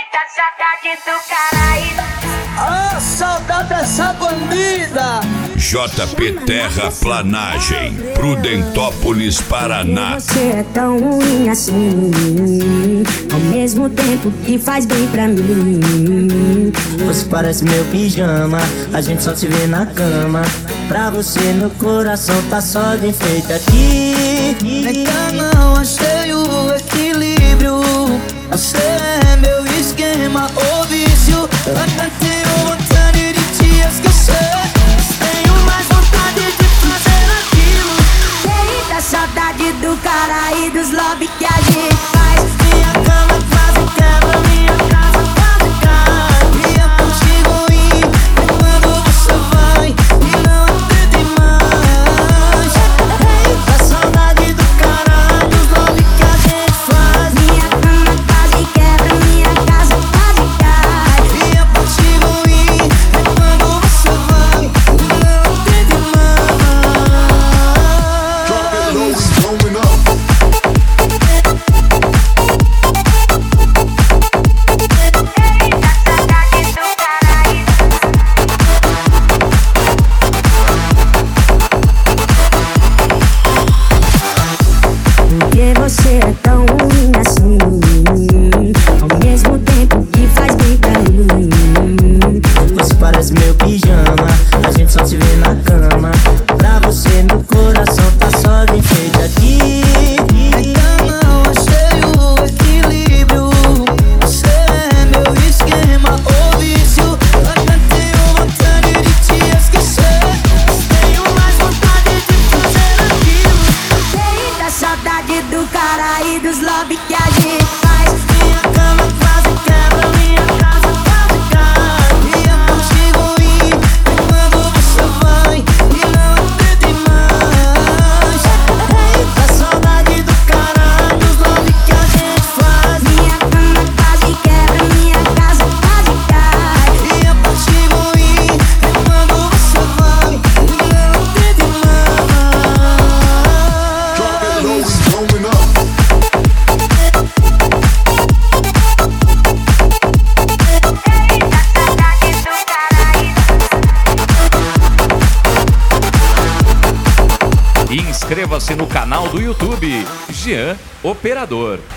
Eita, saudade do caralho. Ah, saudade dessa bandida. JP Terraplanagem, Prudentópolis, Paraná. Você é tão ruim assim, ao mesmo tempo que faz bem pra mim. Você parece meu pijama, a gente só se vê na cama. Pra você meu coração tá só de enfeite aqui. Ainda não achei o equilíbrio. Você é meu esquema, o vício. Ainda tenho vontade de te esquecer. Tenho mais vontade de fazer aquilo. Eita, saudade do cara e dos lobby que a gente faz. Minha cama quase quebra, minha casa quase cai. E é contigo ir, é quando você vai e não atende mais. Eita, saudade do caralho, os lobby que a gente faz. Minha cama quase quebra, minha casa quase cai. E é contigo ir, é quando você vai e não atende mais. Drop it low, we going up. Porque você é tão ruim assim, ao mesmo tempo que faz bem pra mim. Você parece meu pijama, a gente só se vê na cama. Pra você meu coração tá só de enfeite aqui. Ainda não achei o equilíbrio. Você é meu esquema, o vício. Ainda tenho vontade de te esquecer. Tenho mais vontade de fazer aquilo. Eita, saudade do cara e dos lobby que a gente faz. Minha cama quase quebra, minha casa quase cai. E é contigo ir, é quando você vai e não atende mais. Eita, saudade do caralho, os love que a gente faz. Minha cama quase quebra, minha casa quase cai. E é contigo ir, é quando você vai e não atende mais. Drop it low, we going up. Inscreva-se no canal do YouTube Jean Operador.